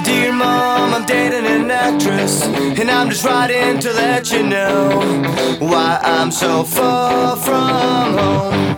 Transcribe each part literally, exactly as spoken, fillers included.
Dear mom, I'm dating an actress, and I'm just writing to let you know why I'm so far from home.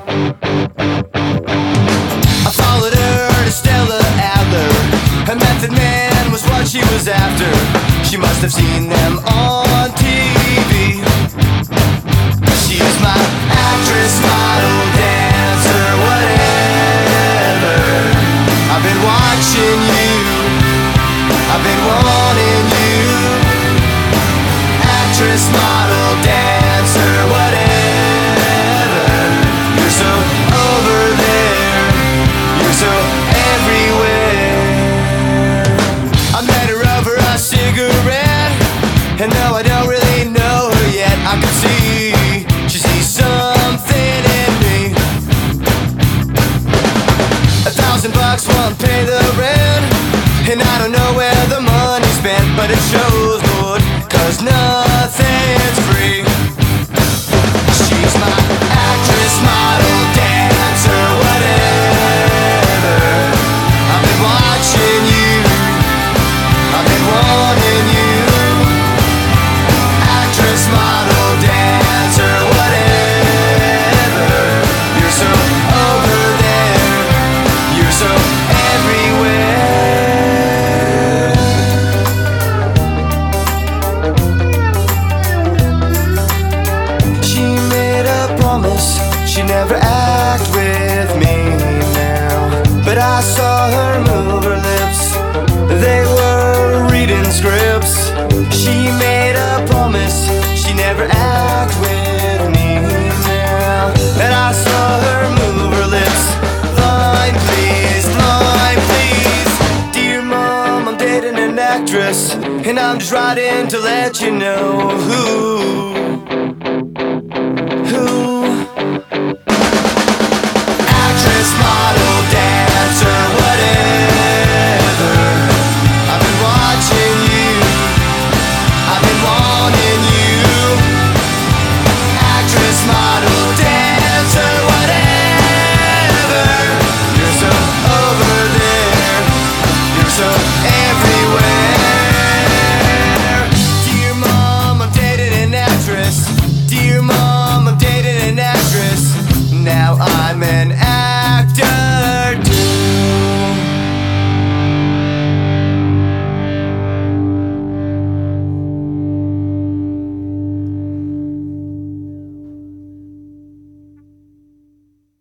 I followed her to Stella Adler. Her Method Man was what she was after. She must have seen them on T V. She's my actress, model, dancer, whatever. I've been watching you, I've been wanting you. Actress, model, dancer, whatever. You're so over there, you're so everywhere. I met her over a cigarette, and though I don't really know her yet, I can see she sees something in me. A thousand bucks won't pay the rent, and I don't know where the money's spent, but it shows good, cause nothing's free. She's my actress, model, dancer, whatever. I've been watching you, I've been wanting you. Actress, model, dancer, whatever. You're so over there, you're so everywhere. She made a promise she'd never act with me now, but I saw her move her lips, they were reading scripts. She made a promise she'd never act with me now, and I saw her move her lips. Line please, line please. Dear mom, I'm dating an actress, and I'm just writing to let you know who, who